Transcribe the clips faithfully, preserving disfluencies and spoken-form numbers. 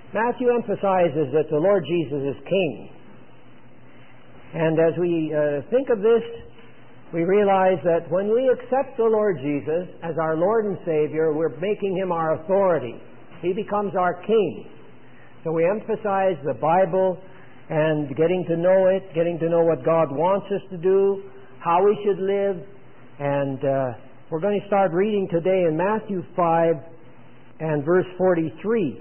Matthew emphasizes that the Lord Jesus is King. And as we uh, think of this, we realize that when we accept the Lord Jesus as our Lord and Savior, we're making Him our authority. He becomes our King. So we emphasize the Bible and getting to know it, getting to know what God wants us to do, how we should live. And uh, we're going to start reading today in Matthew five and verse forty-three.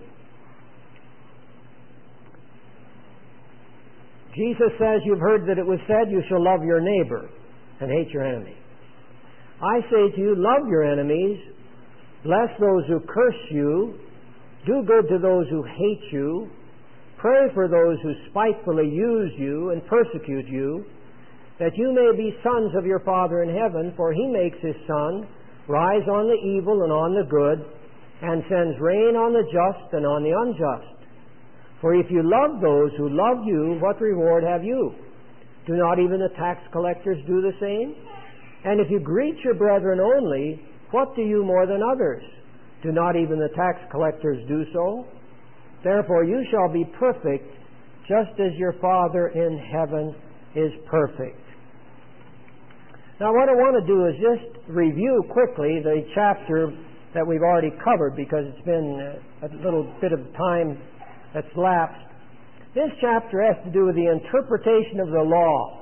Jesus says, "You've heard that it was said, you shall love your neighbor and hate your enemy. I say to you, love your enemies, bless those who curse you, do good to those who hate you, pray for those who spitefully use you and persecute you, that you may be sons of your Father in heaven, for He makes His sun rise on the evil and on the good, and sends rain on the just and on the unjust. For if you love those who love you, what reward have you? Do not even the tax collectors do the same? And if you greet your brethren only, what do you more than others? Do not even the tax collectors do so? Therefore you shall be perfect, just as your Father in heaven is perfect." Now what I want to do is just review quickly the chapter that we've already covered, because it's been a little bit of time that's lapsed. This chapter has to do with the interpretation of the law.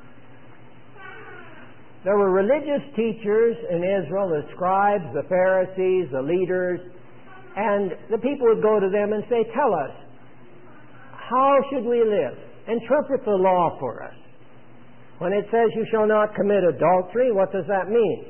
There were religious teachers in Israel, the scribes, the Pharisees, the leaders, and the people would go to them and say, "Tell us, how should we live? Interpret the law for us. When it says you shall not commit adultery, what does that mean?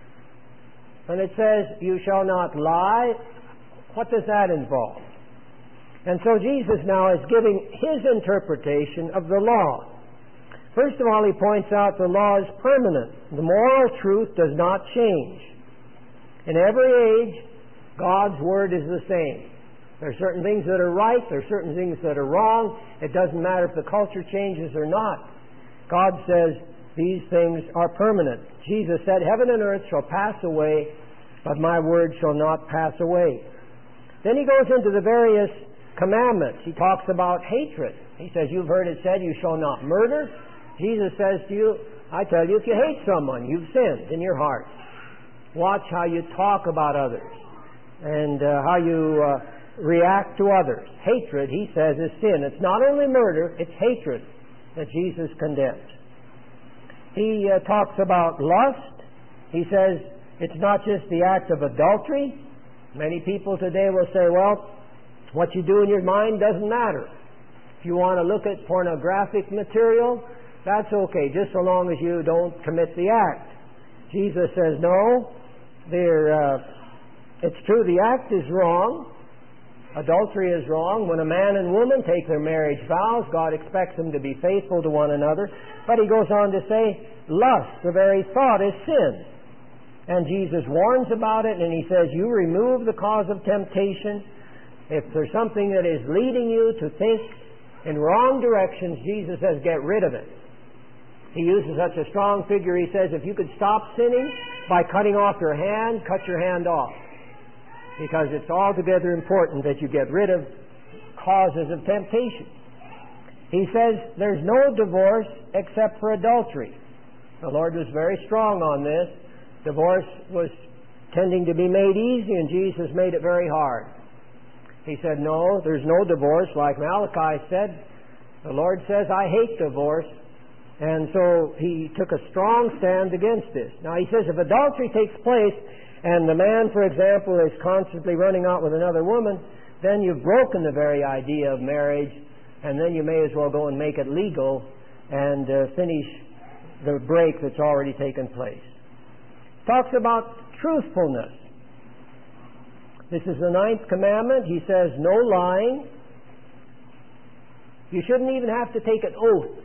When it says you shall not lie, what does that involve?" And so Jesus now is giving His interpretation of the law. First of all, He points out the law is permanent. The moral truth does not change. In every age, God's Word is the same. There are certain things that are right, there are certain things that are wrong. It doesn't matter if the culture changes or not. God says these things are permanent. Jesus said, "Heaven and earth shall pass away, but my word shall not pass away." Then He goes into the various commandments. He talks about hatred. He says, "You've heard it said, you shall not murder." Jesus says to you, "I tell you, if you hate someone, you've sinned in your heart." Watch how you talk about others and uh, how you uh, react to others. Hatred, He says, is sin. It's not only murder, it's hatred that Jesus condemns. He uh, talks about lust. He says it's not just the act of adultery. Many people today will say, well, what you do in your mind doesn't matter. If you want to look at pornographic material, that's okay, just so long as you don't commit the act. Jesus says, no, uh, it's true, the act is wrong. Adultery is wrong. When a man and woman take their marriage vows, God expects them to be faithful to one another. But He goes on to say, lust, the very thought, is sin. And Jesus warns about it, and He says, you remove the cause of temptation. If there's something that is leading you to think in wrong directions, Jesus says, get rid of it. He uses such a strong figure. He says, if you could stop sinning by cutting off your hand, cut your hand off. Because it's altogether important that you get rid of causes of temptation. He says there's no divorce except for adultery. The Lord was very strong on this. Divorce was tending to be made easy, and Jesus made it very hard. He said, no, there's no divorce. Like Malachi said, the Lord says, I hate divorce. And so He took a strong stand against this. Now He says if adultery takes place, and the man, for example, is constantly running out with another woman, then you've broken the very idea of marriage, and then you may as well go and make it legal and uh, finish the break that's already taken place. Talks about truthfulness. This is the ninth commandment. He says, no lying. You shouldn't even have to take an oath.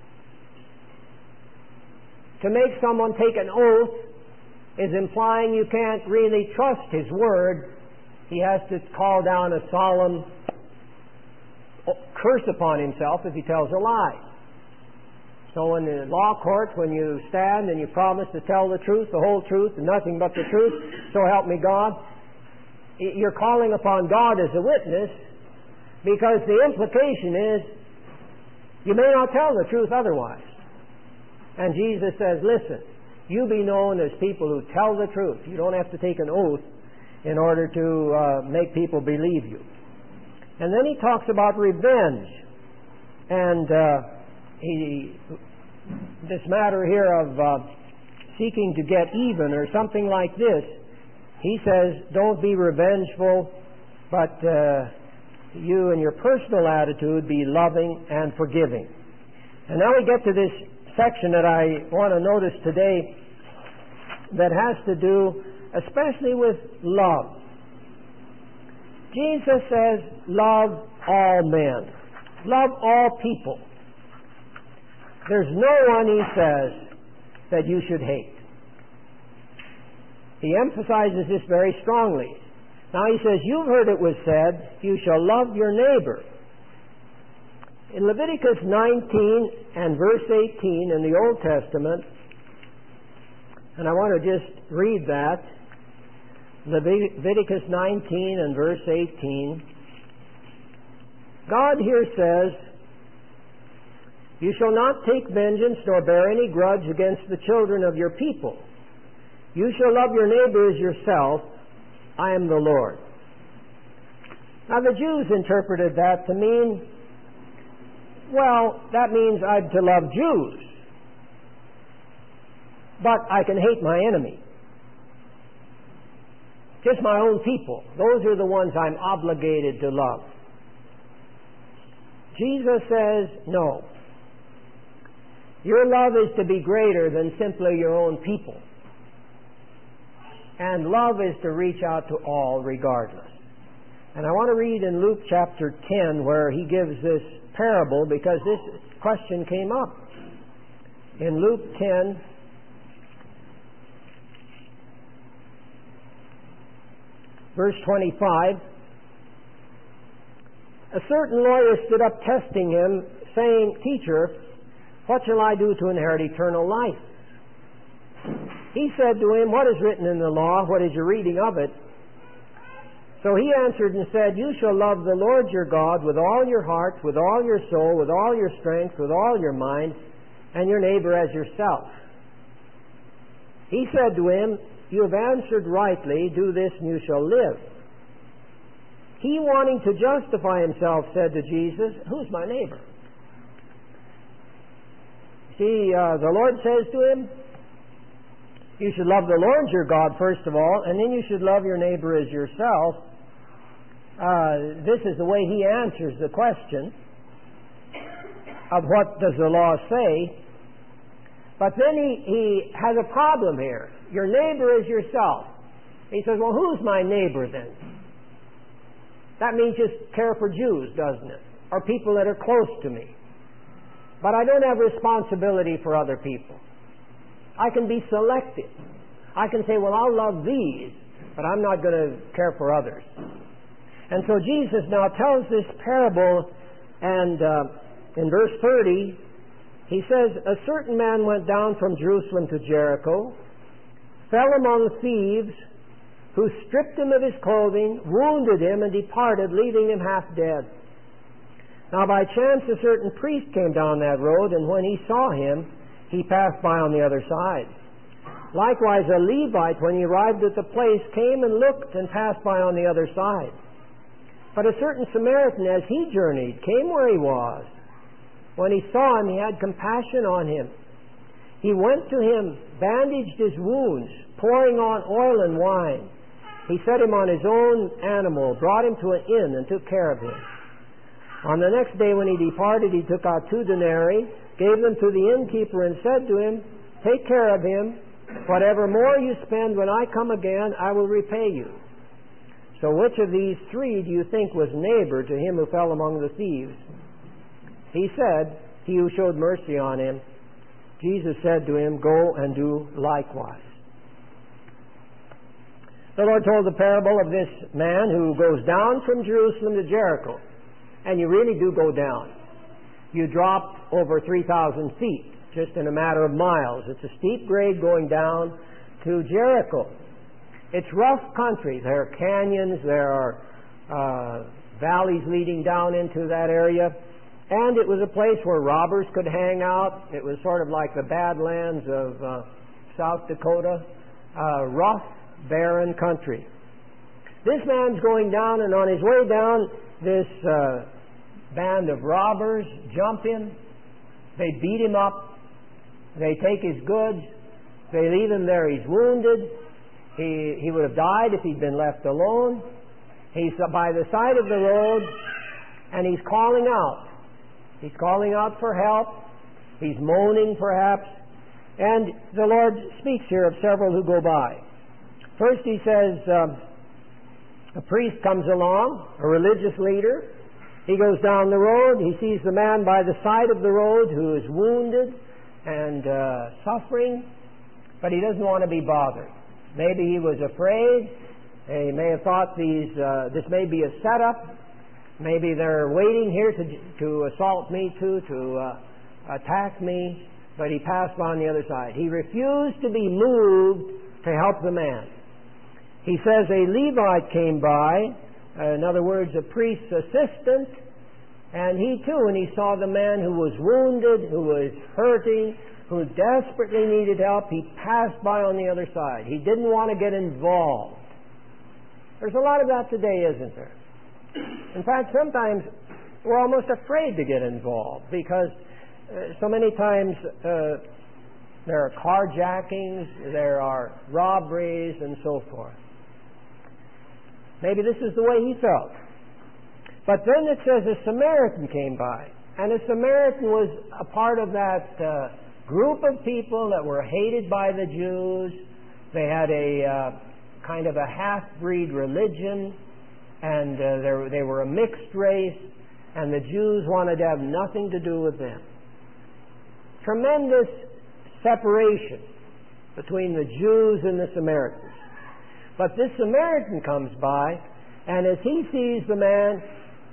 To make someone take an oath is implying you can't really trust his word. He has to call down a solemn curse upon himself if he tells a lie. So in the law court, when you stand and you promise to tell the truth, the whole truth, and nothing but the truth, so help me God, you're calling upon God as a witness, Because the implication is, you may not tell the truth otherwise. And Jesus says, listen, you be known as people who tell the truth. You don't have to take an oath in order to uh, make people believe you. And then he talks about revenge. And uh, he, this matter here of uh, seeking to get even or something like this, he says, don't be revengeful, but uh, you in your personal attitude be loving and forgiving. And now we get to this section that I want to notice today that has to do especially with love. Jesus says, love all men. Love all people. There's no one, he says, that you should hate. He emphasizes this very strongly. Now he says, you've heard it was said, you shall love your neighbor. In Leviticus nineteen and verse eighteen in the Old Testament, and I want to just read that, Leviticus nineteen and verse eighteen, God here says, you shall not take vengeance nor bear any grudge against the children of your people. You shall love your neighbor as yourself. I am the Lord. Now the Jews interpreted that to mean, well, that means I'm to love Jews, but I can hate my enemy. Just my own people. Those are the ones I'm obligated to love. Jesus says, no. Your love is to be greater than simply your own people. And love is to reach out to all regardless. And I want to read in Luke chapter ten where he gives this parable because this question came up. In Luke ten, verse twenty-five, a certain lawyer stood up testing him, saying, Teacher, what shall I do to inherit eternal life? He said to him, what is written in the law? What is your reading of it? So he answered and said, you shall love the Lord your God with all your heart, with all your soul, with all your strength, with all your mind, and your neighbor as yourself. He said to him, you have answered rightly, do this and you shall live. He, wanting to justify himself, said to Jesus, who's my neighbor? See, uh, the Lord says to him, you should love the Lord your God first of all, and then you should love your neighbor as yourself. Uh, this is the way he answers the question of what does the law say. But then he, he has a problem here. Your neighbor is yourself. He says, well, who's my neighbor then? That means just care for Jews, doesn't it? Or people that are close to me. But I don't have responsibility for other people. I can be selective. I can say, well, I'll love these, but I'm not going to care for others. And so Jesus now tells this parable, and uh, in verse thirty, he says, a certain man went down from Jerusalem to Jericho, fell among thieves, who stripped him of his clothing, wounded him, and departed, leaving him half dead. Now by chance a certain priest came down that road, and when he saw him, he passed by on the other side. Likewise a Levite, when he arrived at the place, came and looked and passed by on the other side. But a certain Samaritan, as he journeyed, came where he was. When he saw him, he had compassion on him. He went to him, bandaged his wounds, pouring on oil and wine. He set him on his own animal, brought him to an inn, and took care of him. On the next day when he departed, he took out two denarii, gave them to the innkeeper, and said to him, take care of him. Whatever more you spend when I come again, I will repay you. So which of these three do you think was neighbor to him who fell among the thieves? He said, he who showed mercy on him. Jesus said to him, go and do likewise. The Lord told the parable of this man who goes down from Jerusalem to Jericho. And you really do go down. You drop over three thousand feet, just in a matter of miles. It's a steep grade going down to Jericho. It's rough country. There are canyons, there are uh, valleys leading down into that area. And it was a place where robbers could hang out. It was sort of like the Badlands of uh, South Dakota. Uh, rough, barren country. This man's going down, and on his way down, this uh, band of robbers jump him. They beat him up. They take his goods. They leave him there. He's wounded. He, he would have died if he'd been left alone. He's by the side of the road, and he's calling out. He's calling out for help. He's moaning, perhaps. And the Lord speaks here of several who go by. First he says, um, a priest comes along, a religious leader. He goes down the road. He sees the man by the side of the road who is wounded and uh, suffering, but he doesn't want to be bothered. Maybe he was afraid. He may have thought these uh, this may be a setup. Maybe they're waiting here to to assault me too, to uh, attack me. But he passed on the other side. He refused to be moved to help the man. He says a Levite came by, uh, in other words, a priest's assistant, and he too, when he saw the man who was wounded, who was hurting, who desperately needed help, he passed by on the other side. He didn't want to get involved. There's a lot of that today, isn't there? In fact, sometimes we're almost afraid to get involved because uh, so many times uh, there are carjackings, there are robberies, and so forth. Maybe this is the way he felt. But then it says a Samaritan came by, and a Samaritan was a part of that uh, group of people that were hated by the Jews. They had a uh, kind of a half-breed religion, and uh, they were a mixed race, and the Jews wanted to have nothing to do with them. Tremendous separation between the Jews and the Samaritans. But this Samaritan comes by, and as he sees the man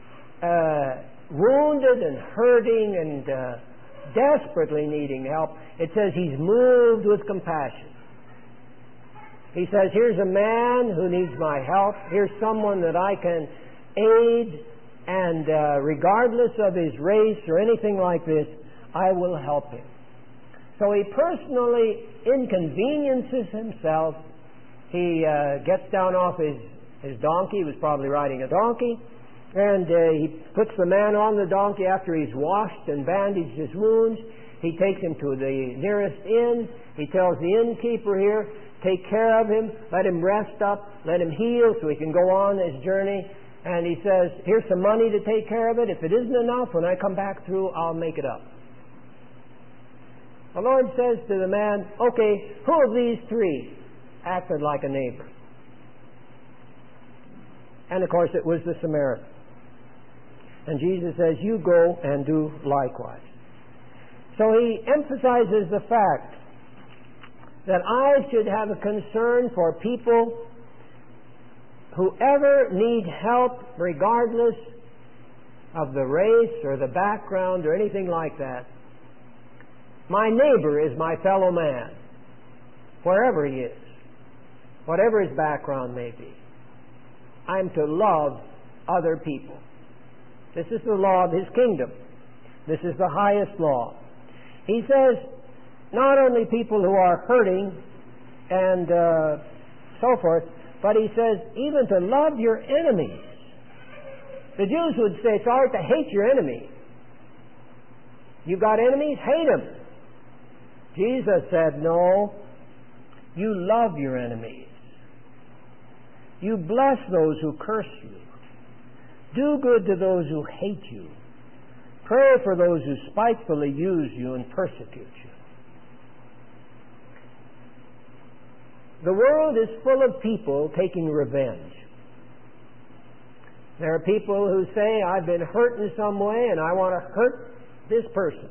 uh, wounded and hurting and uh, desperately needing help, it says he's moved with compassion. He says, here's a man who needs my help. Here's someone that I can aid, and uh, regardless of his race or anything like this, I will help him. So he personally inconveniences himself. He uh, gets down off his, his donkey. He was probably riding a donkey. And uh, he puts the man on the donkey after he's washed and bandaged his wounds. He takes him to the nearest inn. He tells the innkeeper here, take care of him, let him rest up, let him heal so he can go on his journey. And he says, here's some money to take care of it. If it isn't enough, when I come back through, I'll make it up. The Lord says to the man, okay, who of these three acted like a neighbor? And of course it was the Samaritan. And Jesus says, you go and do likewise. So he emphasizes the fact that I should have a concern for people who ever need help, regardless of the race or the background or anything like that. My neighbor is my fellow man, wherever he is, whatever his background may be. I'm to love other people. This is the law of his kingdom. This is the highest law. He says, not only people who are hurting and uh, so forth, but he says, even to love your enemies. The Jews would say, it's all right to hate your enemy. You got enemies? Hate them. Jesus said, no, you love your enemies. You bless those who curse you. Do good to those who hate you. Pray for those who spitefully use you and persecute you. The world is full of people taking revenge. There are people who say, I've been hurt in some way and I want to hurt this person.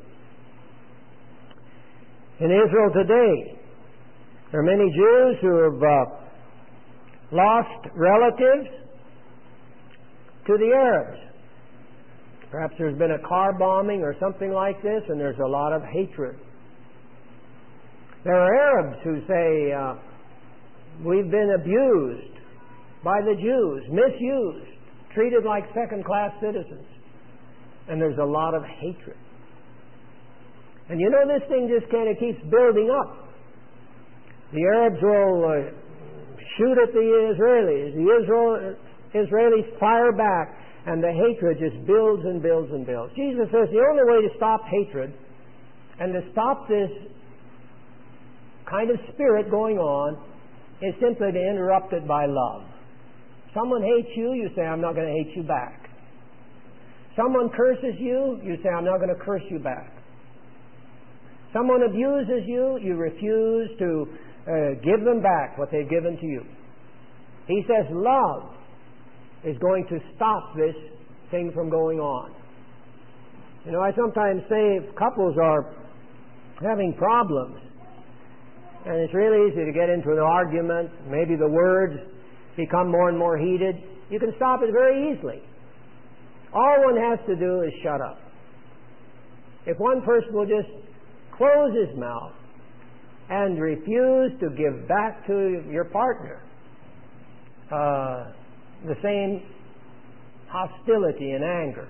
In Israel today, there are many Jews who have uh, lost relatives to the Arabs. Perhaps there's been a car bombing or something like this, and there's a lot of hatred. There are Arabs who say, uh, we've been abused by the Jews, misused, treated like second-class citizens. And there's a lot of hatred. And you know, this thing just kind of keeps building up. The Arabs will uh, shoot at the Israelis. The Israel, Israelis fire back. And the hatred just builds and builds and builds. Jesus says the only way to stop hatred and to stop this kind of spirit going on is simply to interrupt it by love. Someone hates you, you say, I'm not going to hate you back. Someone curses you, you say, I'm not going to curse you back. Someone abuses you, you refuse to uh, give them back what they've given to you. He says love is going to stop this thing from going on. You know, I sometimes say if couples are having problems, and it's really easy to get into an argument, maybe the words become more and more heated, you can stop it very easily. All one has to do is shut up. If one person will just close his mouth and refuse to give back to your partner uh, the same hostility and anger.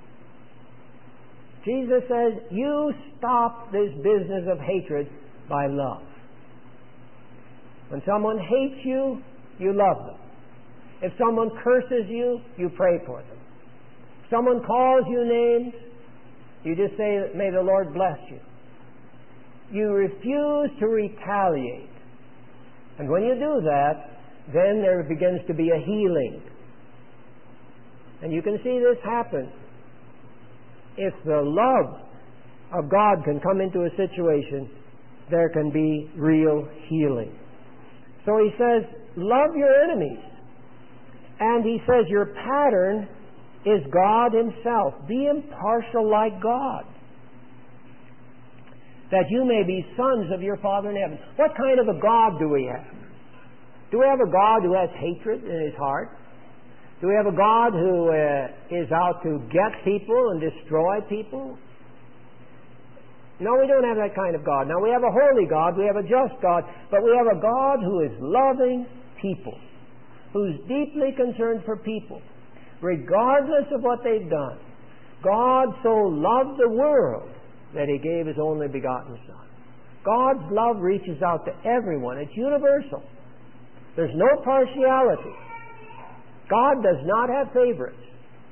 Jesus says, you stop this business of hatred by love. When someone hates you, you love them. If someone curses you, you pray for them. If someone calls you names, you just say, may the Lord bless you. You refuse to retaliate. And when you do that, then there begins to be a healing. And you can see this happen. If the love of God can come into a situation, there can be real healing. So he says, love your enemies. And he says, your pattern is God himself. Be impartial like God, that you may be sons of your Father in heaven. What kind of a God do we have? Do we have a God who has hatred in his heart? Do we have a God who uh, is out to get people and destroy people? No, we don't have that kind of God. Now, we have a holy God, we have a just God, but we have a God who is loving people, who's deeply concerned for people, regardless of what they've done. God so loved the world that he gave his only begotten Son. God's love reaches out to everyone. It's universal. There's no partiality. God does not have favorites.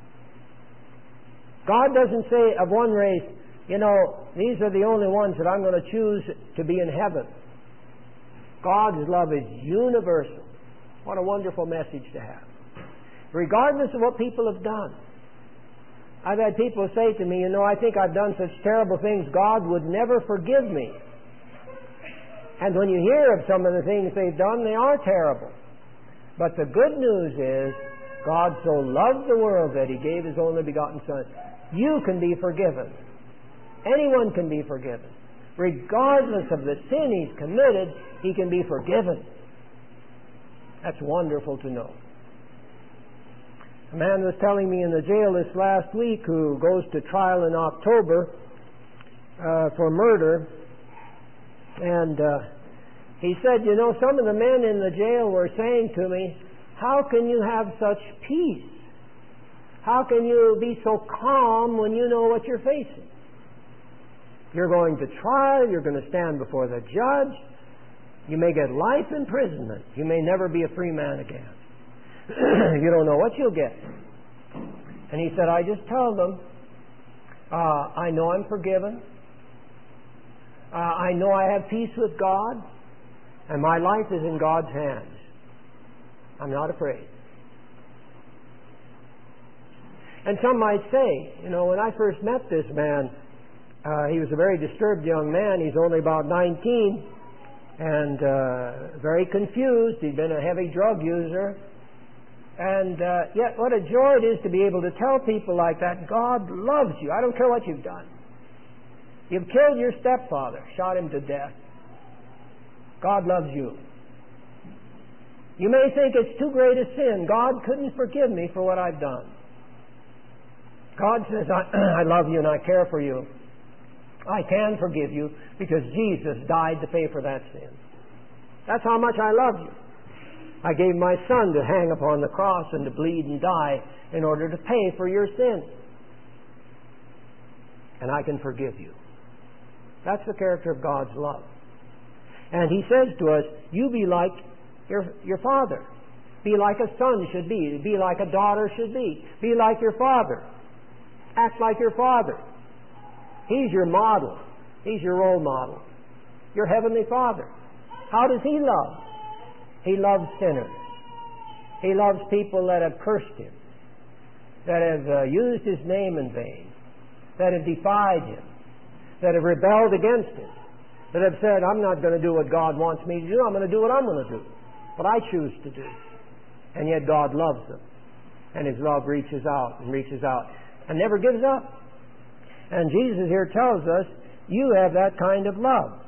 God doesn't say of one race, you know, these are the only ones that I'm going to choose to be in heaven. God's love is universal. What a wonderful message to have. Regardless of what people have done. I've had people say to me, you know, I think I've done such terrible things, God would never forgive me. And when you hear of some of the things they've done, they are terrible. But the good news is, God so loved the world that he gave his only begotten Son. You can be forgiven. Anyone can be forgiven. Regardless of the sin he's committed, he can be forgiven. That's wonderful to know. A man was telling me in the jail this last week who goes to trial in October uh, for murder, and uh, he said, you know, some of the men in the jail were saying to me, how can you have such peace? How can you be so calm when you know what you're facing? You're going to trial, you're going to stand before the judge, you may get life imprisonment, you may never be a free man again. You don't know what you'll get. And he said, I just tell them, uh, I know I'm forgiven, uh, I know I have peace with God, and my life is in God's hands. I'm not afraid. And some might say, you know, when I first met this man, uh, he was a very disturbed young man. He's only about nineteen and uh, very confused. He'd been a heavy drug user. And uh, yet what a joy it is to be able to tell people like that, God loves you. I don't care what you've done. You've killed your stepfather, shot him to death. God loves you. You may think it's too great a sin. God couldn't forgive me for what I've done. God says, I, I love you and I care for you. I can forgive you because Jesus died to pay for that sin. That's how much I love you. I gave my Son to hang upon the cross and to bleed and die in order to pay for your sins. And I can forgive you. That's the character of God's love. And He says to us, you be like your, your Father. Be like a son should be. Be like a daughter should be. Be like your Father. Act like your Father. He's your model. He's your role model. Your Heavenly Father. How does He love? He loves sinners. He loves people that have cursed Him, that have uh, used His name in vain, that have defied Him, that have rebelled against Him, that have said, I'm not going to do what God wants me to do, I'm going to do what I'm going to do, what I choose to do. And yet God loves them. And His love reaches out and reaches out and never gives up. And Jesus here tells us, you have that kind of love.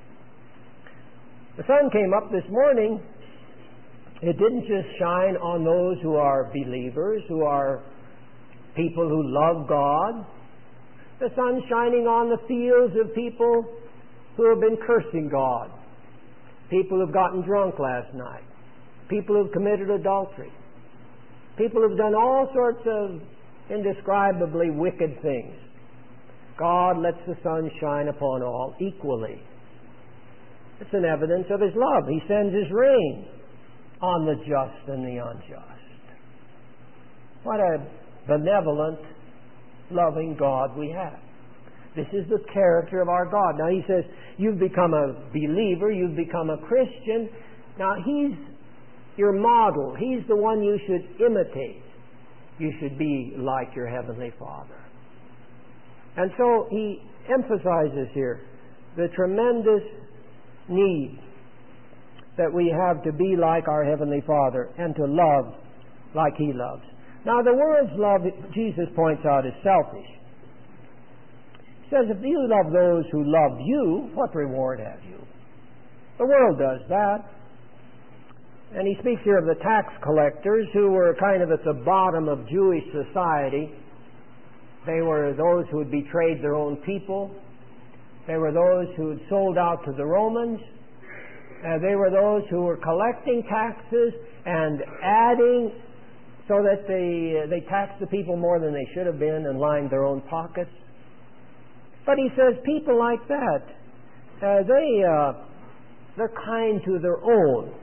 The sun came up this morning. It didn't just shine on those who are believers, who are people who love God. The sun's shining on the fields of people who have been cursing God. People who have gotten drunk last night. People who have committed adultery. People who have done all sorts of indescribably wicked things. God lets the sun shine upon all equally. It's an evidence of His love. He sends His rain on the just and the unjust. What a benevolent, loving God we have. This is the character of our God. Now He says, you've become a believer, you've become a Christian. Now He's your model. He's the one you should imitate. You should be like your Heavenly Father. And so He emphasizes here the tremendous need that we have to be like our Heavenly Father and to love like He loves. Now the world's love, Jesus points out, is selfish. He says, if you love those who love you, what reward have you? The world does that. And he speaks here of the tax collectors who were kind of at the bottom of Jewish society. They were those who had betrayed their own people. They were those who had sold out to the Romans. Uh, they were those who were collecting taxes and adding so that they, uh, they taxed the people more than they should have been and lined their own pockets. But he says people like that, uh, they, uh, they're kind to their own.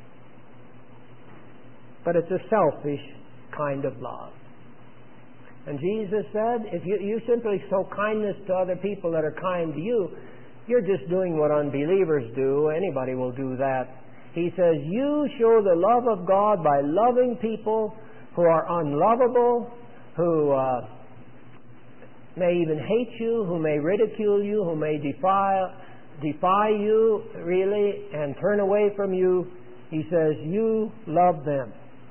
But it's a selfish kind of love. And Jesus said, if you, you simply show kindness to other people that are kind to you, you're just doing what unbelievers do. Anybody will do that. He says, you show the love of God by loving people who are unlovable, who uh, may even hate you, who may ridicule you, who may defy, defy you, really, and turn away from you. He says, you love them.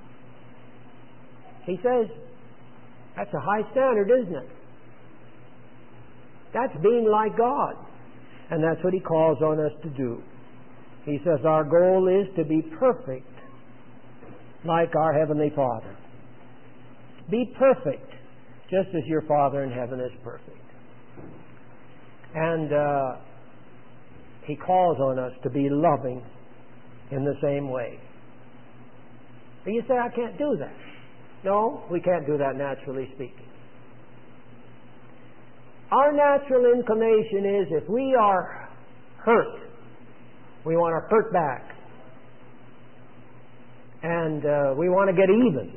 He says, that's a high standard, isn't it? That's being like God. And that's what He calls on us to do. He says our goal is to be perfect like our Heavenly Father. Be perfect just as your Father in heaven is perfect. And uh, He calls on us to be loving in the same way. And you say, I can't do that. No, we can't do that naturally speaking. Our natural inclination is if we are hurt, we want to hurt back. And uh, we want to get even.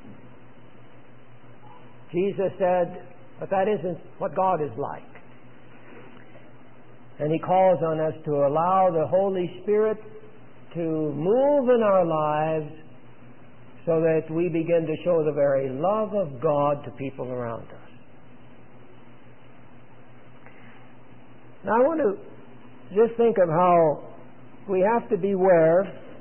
Jesus said, but that isn't what God is like. And He calls on us to allow the Holy Spirit to move in our lives so that we begin to show the very love of God to people around us. Now I want to just think of how we have to beware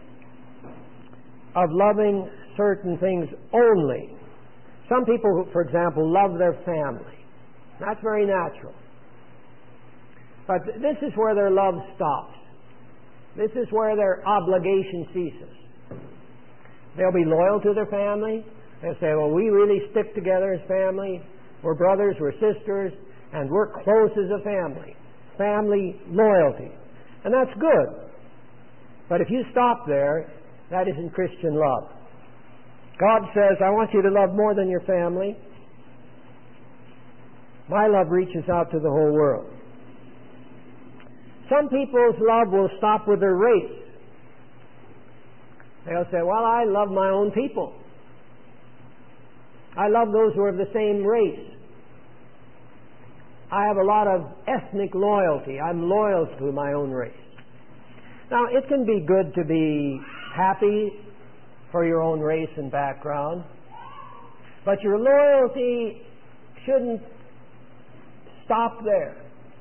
of loving certain things only. Some people, for example, love their family. That's very natural. But this is where their love stops. This is where their obligation ceases. They'll be loyal to their family. They'll say, well, we really stick together as family. We're brothers, we're sisters, and we're close as a family. Family loyalty. And that's good. But if you stop there, That isn't Christian love. God says, I want you to love more than your family. My love reaches out to the whole world. Some people's love will stop with their race. They'll say, well, I love my own people. I love those who are of the same race. I have a lot of ethnic loyalty. I'm loyal to my own race. Now, it can be good to be happy for your own race and background, but your loyalty shouldn't stop there.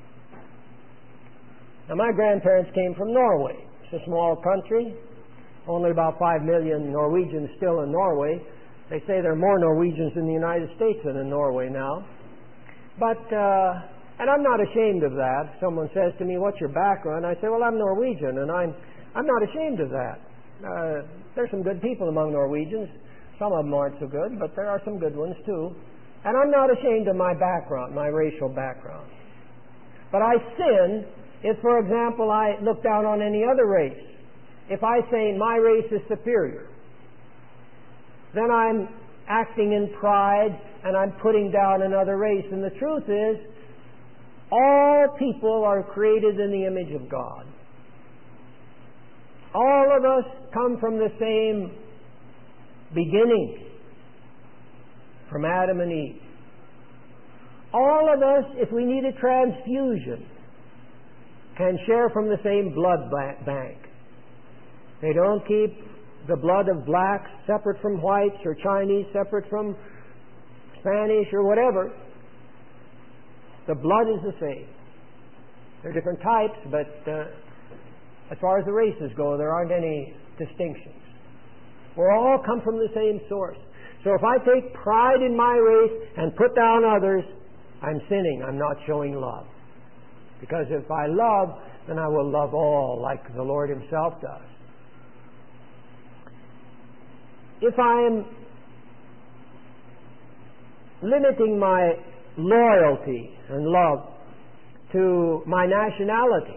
Now, my grandparents came from Norway. It's a small country. Only about five million Norwegians still in Norway. They say there are more Norwegians in the United States than in Norway now. But, uh, and I'm not ashamed of that. Someone says to me, what's your background? I say, well, I'm Norwegian, and I'm, I'm not ashamed of that. Uh, there's some good people among Norwegians. Some of them aren't so good, but there are some good ones too. And I'm not ashamed of my background, my racial background. But I sin if, for example, I look down on any other race. If I say my race is superior, then I'm acting in pride and I'm putting down another race. And the truth is, all people are created in the image of God. All of us come from the same beginning, from Adam and Eve. All of us, if we need a transfusion, can share from the same blood bank. They don't keep the blood of blacks separate from whites or Chinese separate from Spanish or whatever. The blood is the same. There are different types, but uh, as far as the races go, there aren't any distinctions. We all come from the same source. So if I take pride in my race and put down others, I'm sinning. I'm not showing love. Because if I love, then I will love all like the Lord Himself does. If I am limiting my loyalty and love to my nationality,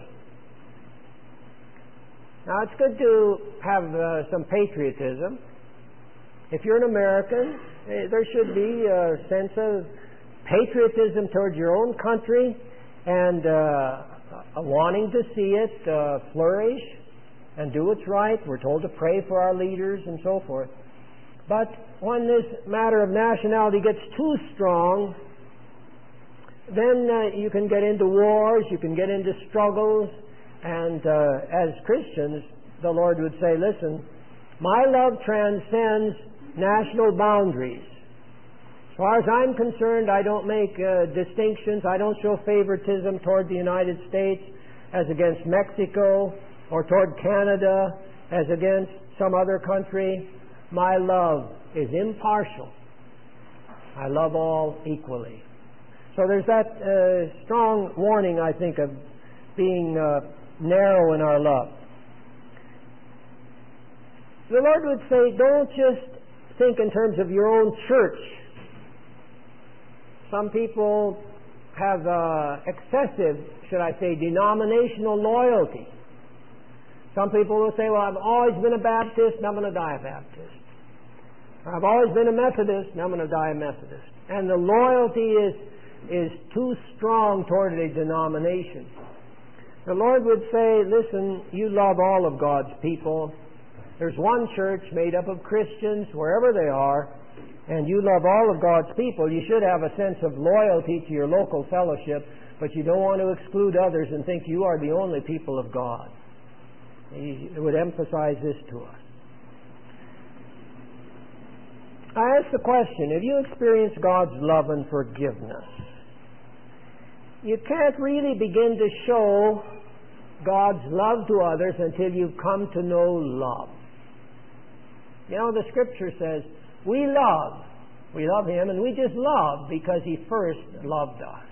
now it's good to have uh, some patriotism. If you're an American, eh, there should be a sense of patriotism towards your own country and uh, a wanting to see it uh, flourish and do what's right. We're told to pray for our leaders and so forth. But when this matter of nationality gets too strong, then uh, you can get into wars, you can get into struggles, and uh, as Christians, the Lord would say, listen, my love transcends national boundaries. As far as I'm concerned, I don't make uh, distinctions, I don't show favoritism toward the United States as against Mexico, or toward Canada as against some other country. My love is impartial. I love all equally. So there's that uh, strong warning, I think, of being uh, narrow in our love. The Lord would say, don't just think in terms of your own church. Some people have uh, excessive, should I say, denominational loyalty. Some people will say, well, I've always been a Baptist, and I'm going to die a Baptist. I've always been a Methodist, and I'm going to die a Methodist. And the loyalty is, is too strong toward a denomination. The Lord would say, listen, you love all of God's people. There's one church made up of Christians, wherever they are, and you love all of God's people. You should have a sense of loyalty to your local fellowship, but you don't want to exclude others and think you are the only people of God. He would emphasize this to us. I ask the question, have you experienced God's love and forgiveness? You can't really begin to show God's love to others until you've come to know love. You know, the Scripture says, we love. We love Him, and we just love because He first loved us.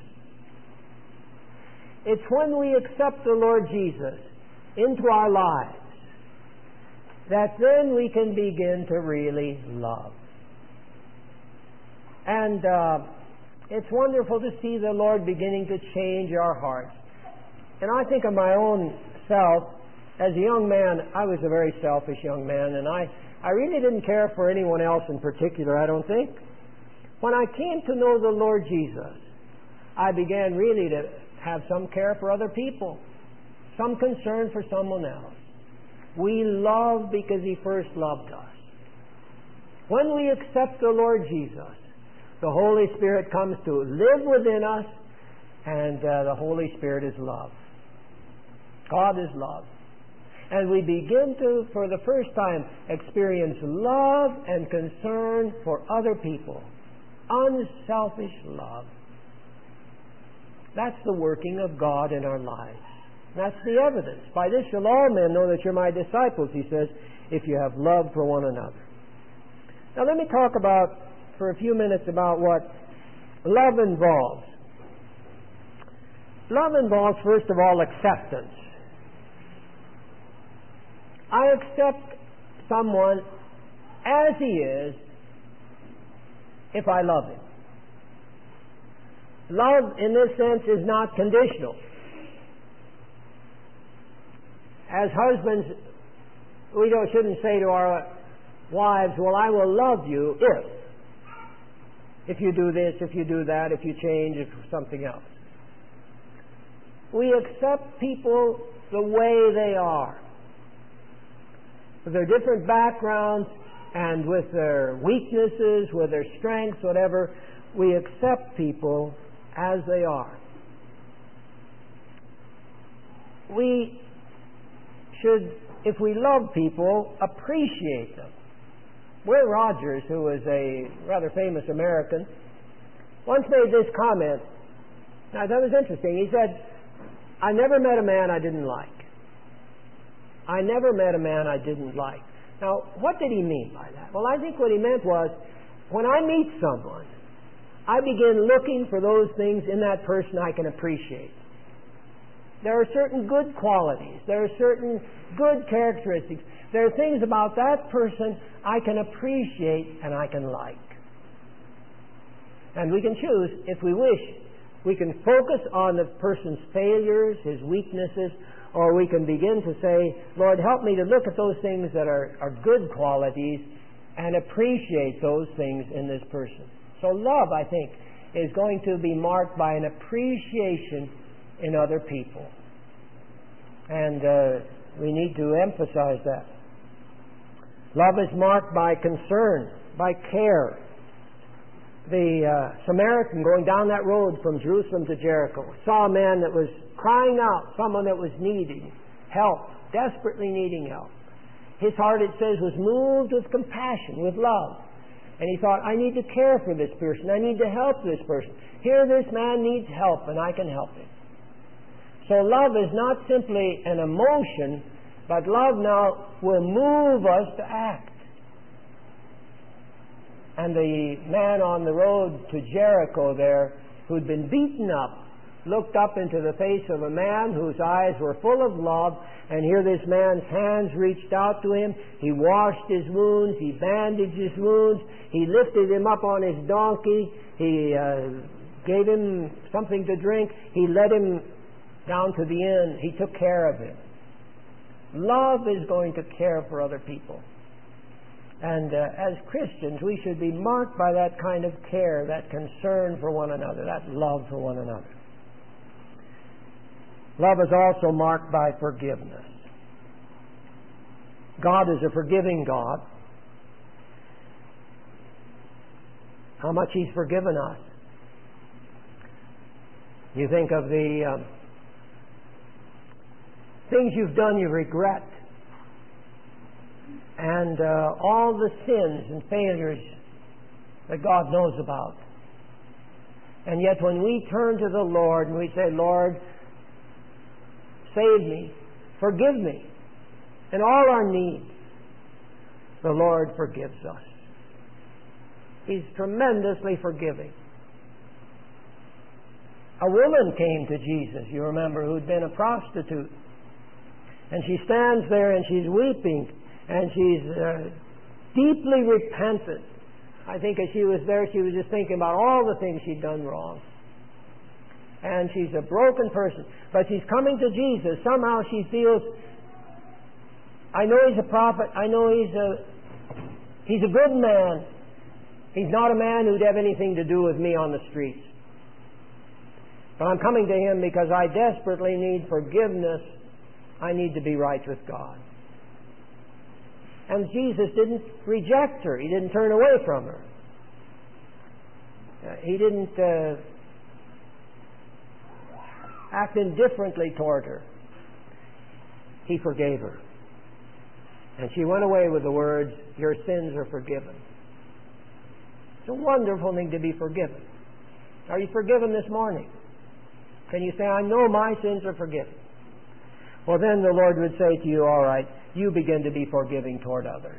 It's when we accept the Lord Jesus into our lives that then we can begin to really love. And uh, it's wonderful to see the Lord beginning to change our hearts. And I think of my own self. As a young man, I was a very selfish young man, and I, I really didn't care for anyone else in particular, I don't think. When I came to know the Lord Jesus, I began really to have some care for other people, some concern for someone else. We love because He first loved us. When we accept the Lord Jesus, the Holy Spirit comes to live within us, and uh, the Holy Spirit is love. God is love. And we begin to, for the first time, experience love and concern for other people. Unselfish love. That's the working of God in our lives. That's the evidence. By this shall all men know that you're my disciples, He says, if you have love for one another. Now let me talk about, for a few minutes, about what love involves. Love involves, first of all, acceptance. I accept someone as he is if I love him. Love, in this sense, is not conditional. As husbands, we don't, shouldn't say to our wives, well, I will love you if. If you do this, if you do that, if you change, if something else. We accept people the way they are. With their different backgrounds and with their weaknesses, with their strengths, whatever, we accept people as they are. We should, if we love people, appreciate them. Will Rogers, who was a rather famous American, once made this comment. Now, that was interesting. He said, I never met a man I didn't like. I never met a man I didn't like. Now, what did he mean by that? Well, I think what he meant was, when I meet someone, I begin looking for those things in that person I can appreciate. There are certain good qualities. There are certain good characteristics. There are things about that person I can appreciate and I can like. And we can choose, if we wish, we can focus on the person's failures, his weaknesses, or we can begin to say, Lord, help me to look at those things that are, are good qualities and appreciate those things in this person. So love, I think, is going to be marked by an appreciation in other people. And uh, we need to emphasize that. Love is marked by concern, by care. The uh, Samaritan going down that road from Jerusalem to Jericho saw a man that was crying out, someone that was needing help, desperately needing help. His heart, it says, was moved with compassion, with love. And he thought, I need to care for this person. I need to help this person. Here this man needs help, and I can help him. So love is not simply an emotion, but love now will move us to act. And the man on the road to Jericho there, who'd been beaten up, looked up into the face of a man whose eyes were full of love, and here this man's hands reached out to him. He washed his wounds, he bandaged his wounds, he lifted him up on his donkey, he uh, gave him something to drink, he led him down to the inn, he took care of him. Love is going to care for other people. And uh, as Christians, we should be marked by that kind of care, that concern for one another, that love for one another. Love is also marked by forgiveness. God is a forgiving God. How much He's forgiven us. You think of the um, things you've done you regret, and uh, all the sins and failures that God knows about. And yet when we turn to the Lord and we say, Lord, save me, forgive me, in all our needs, the Lord forgives us. He's tremendously forgiving. A woman came to Jesus, you remember, who'd been a prostitute. And she stands there and she's weeping and she's uh, deeply repentant. I think as she was there, she was just thinking about all the things she'd done wrong. And she's a broken person. But she's coming to Jesus. Somehow she feels I know he's a prophet. I know he's a he's a good man. He's not a man who'd have anything to do with me on the streets. But I'm coming to him because I desperately need forgiveness. I need to be right with God. And Jesus didn't reject her. He didn't turn away from her. Uh, he didn't uh, act indifferently toward her. He forgave her. And she went away with the words, "Your sins are forgiven." It's a wonderful thing to be forgiven. Are you forgiven this morning? Can you say, "I know my sins are forgiven"? Well, then the Lord would say to you, all right, you begin to be forgiving toward others.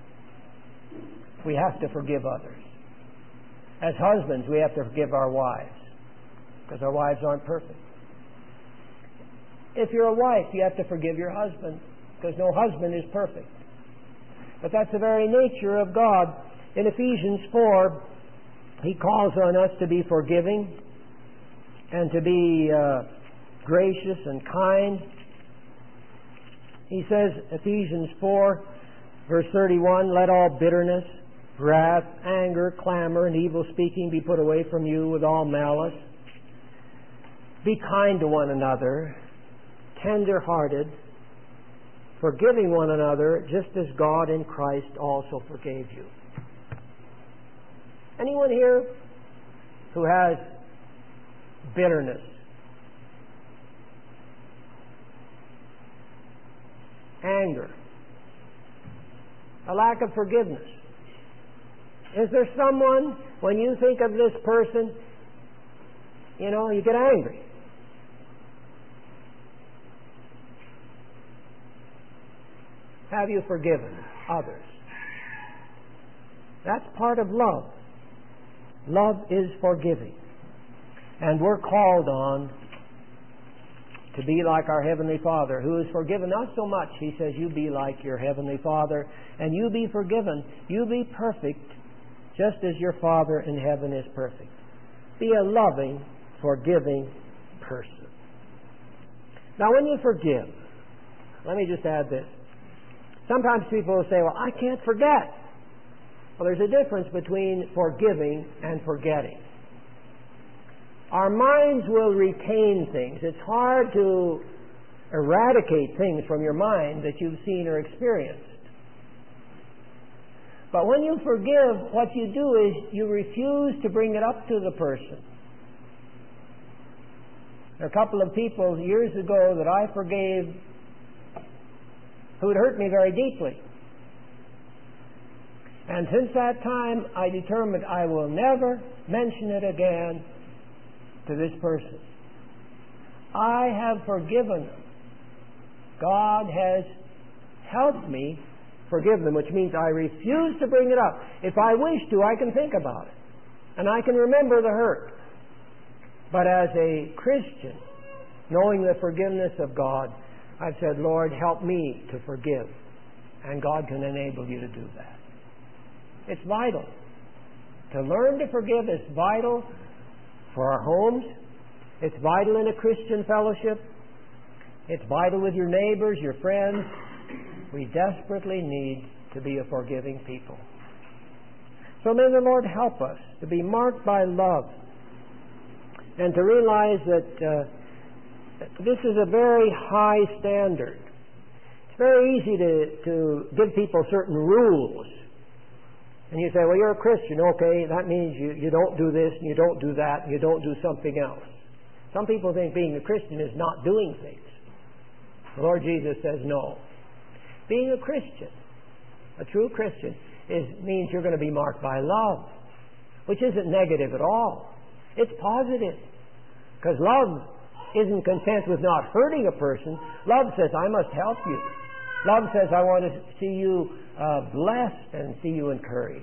We have to forgive others. As husbands, we have to forgive our wives because our wives aren't perfect. If you're a wife, you have to forgive your husband because no husband is perfect. But that's the very nature of God. In Ephesians four, he calls on us to be forgiving and to be uh, gracious and kind. He says, Ephesians four, verse thirty-one, "Let all bitterness, wrath, anger, clamor, and evil speaking be put away from you with all malice. Be kind to one another, tender-hearted, forgiving one another, just as God in Christ also forgave you." Anyone here who has bitterness, anger, a lack of forgiveness? Is there someone, when you think of this person, you know, you get angry? Have you forgiven others? That's part of love. Love is forgiving. And we're called on to be like our Heavenly Father, who has forgiven us so much. He says, you be like your Heavenly Father, and you be forgiven. You be perfect, just as your Father in heaven is perfect. Be a loving, forgiving person. Now, when you forgive, let me just add this. Sometimes people will say, well, I can't forget. Well, there's a difference between forgiving and forgetting. Our minds will retain things. It's hard to eradicate things from your mind that you've seen or experienced. But when you forgive, what you do is you refuse to bring it up to the person. There are a couple of people years ago that I forgave who had hurt me very deeply. And since that time, I determined I will never mention it again to this person. I have forgiven them. God has helped me forgive them, which means I refuse to bring it up. If I wish to, I can think about it. And I can remember the hurt. But as a Christian, knowing the forgiveness of God, I've said, Lord, help me to forgive. And God can enable you to do that. It's vital. To learn to forgive is vital for our homes. It's vital in a Christian fellowship. It's vital with your neighbors, your friends. We desperately need to be a forgiving people. So may the Lord help us to be marked by love and to realize that uh, this is a very high standard. It's very easy to, to give people certain rules. And you say, well, you're a Christian. Okay, that means you, you don't do this, and you don't do that, and you don't do something else. Some people think being a Christian is not doing things. The Lord Jesus says no. Being a Christian, a true Christian, is, means you're going to be marked by love, which isn't negative at all. It's positive. Because love isn't content with not hurting a person. Love says, I must help you. Love says, I want to see you uh, blessed and see you encouraged.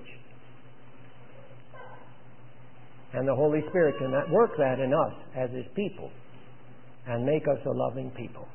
And the Holy Spirit can work that in us as His people and make us a loving people.